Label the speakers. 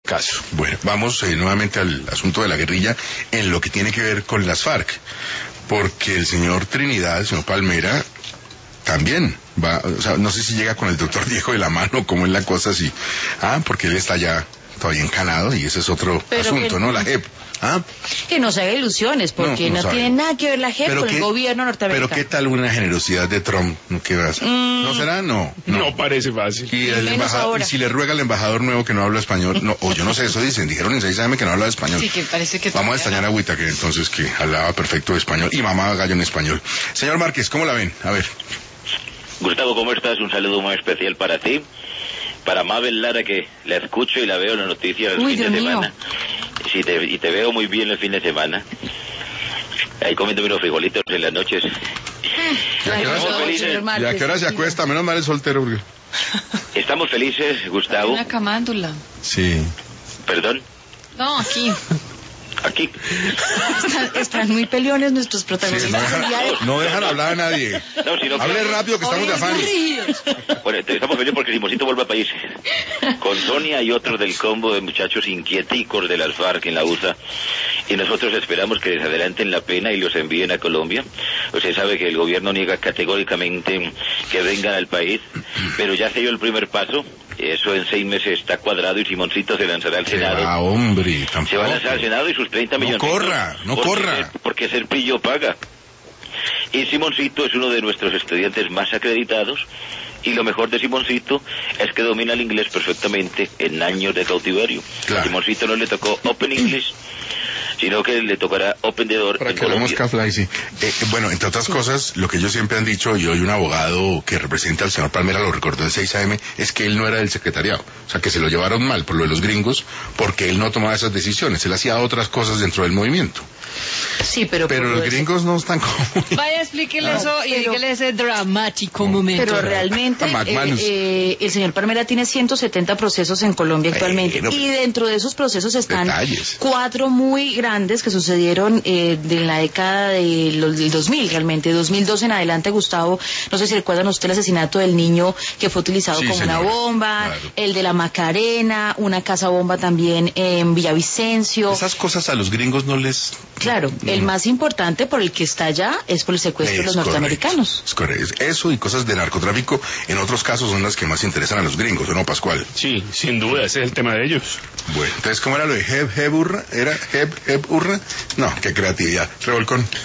Speaker 1: caso. Bueno, vamos nuevamente al asunto de la guerrilla en lo que tiene que ver con las FARC, porque el señor Trinidad, el señor Palmera, también va, o sea, no sé si llega con el doctor Diego de la mano, cómo es la cosa así, porque él está ya todavía encanado y ese es otro asunto, ¿no? La JEP.
Speaker 2: Que no se haga ilusiones, porque no tiene nada que ver la JEP con el gobierno norteamericano.
Speaker 1: Pero ¿qué tal una generosidad de Trump? ¿Qué vas? ¿No será? No
Speaker 3: parece fácil.
Speaker 1: Y si le ruega al embajador nuevo que no habla español, o yo no sé, eso dijeron en 6am que no habla español.
Speaker 2: Sí, que parece que
Speaker 1: vamos a extrañar a Agüita, que entonces que hablaba perfecto español y mamaba gallo en español. Señor Márquez, ¿cómo la ven? A ver.
Speaker 4: Gustavo, ¿cómo estás? Un saludo muy especial para ti, para Mabel Lara, que la escucho y la veo en las noticias el fin de semana. Sí, y te veo muy bien el fin de semana. Ahí comiendo unos frijolitos en las noches.
Speaker 1: ¿Y a qué hora se acuesta? Menos mal el soltero. Porque...
Speaker 4: Estamos felices, Gustavo.
Speaker 2: Una camándula.
Speaker 1: Sí.
Speaker 4: ¿Perdón?
Speaker 2: No, aquí.
Speaker 4: Aquí.
Speaker 2: Están muy peleones nuestros protagonistas.
Speaker 1: Sí, no dejan hablar a nadie.
Speaker 4: No, sino
Speaker 1: hable rápido que estamos de afán.
Speaker 4: Bueno, estamos felices porque Simoncito vuelve a país. Con Sonia y otros del combo de muchachos inquieticos de las FARC en la USA. Y nosotros esperamos que les adelanten la pena y los envíen a Colombia. Usted sabe que el gobierno niega categóricamente que vengan al país, pero ya se dio el primer paso. Eso en 6 meses está cuadrado y Simoncito se lanzará al Senado.
Speaker 1: Hombre, tampoco.
Speaker 4: Se va a lanzar al Senado y sus 30 millones.
Speaker 1: No corra.
Speaker 4: Porque ser pillo paga. Y Simoncito es uno de nuestros estudiantes más acreditados. Y lo mejor de Simoncito es que domina el inglés perfectamente en años de cautiverio.
Speaker 1: Claro.
Speaker 4: A Simoncito no le tocó Open English, sino que le tocará Open the Door
Speaker 1: para
Speaker 4: en
Speaker 1: que
Speaker 4: Colombia.
Speaker 1: Moscafly, sí. Bueno, entre otras cosas, lo que ellos siempre han dicho, y hoy un abogado que representa al señor Palmera lo recordó en 6am, es que él no era del secretariado. O sea, que se lo llevaron mal por lo de los gringos, porque él no tomaba esas decisiones. Él hacía otras cosas dentro del movimiento.
Speaker 2: Sí, pero
Speaker 1: los gringos no están como...
Speaker 2: Vaya, explíquele eso y dígale ese dramático momento. Pero realmente, el señor Palmera tiene 170 procesos en Colombia actualmente. Y dentro de esos procesos están 4 muy grandes que sucedieron de la década del 2000, realmente. 2002 en adelante, Gustavo, no sé si recuerdan usted el asesinato del niño que fue utilizado como una bomba, claro. El de la Macarena, una casa bomba también en Villavicencio.
Speaker 1: Esas cosas a los gringos no les...
Speaker 2: Claro, el más importante por el que está allá es por el secuestro de los norteamericanos.
Speaker 1: Es correcto. Eso y cosas de narcotráfico en otros casos son las que más interesan a los gringos, ¿no, Pascual?
Speaker 3: Sí, sin duda, ese es el tema de ellos.
Speaker 1: Bueno, entonces, ¿cómo era lo de Heb Urra? ¿Era Heb Urra? No, qué creatividad. Revolcón.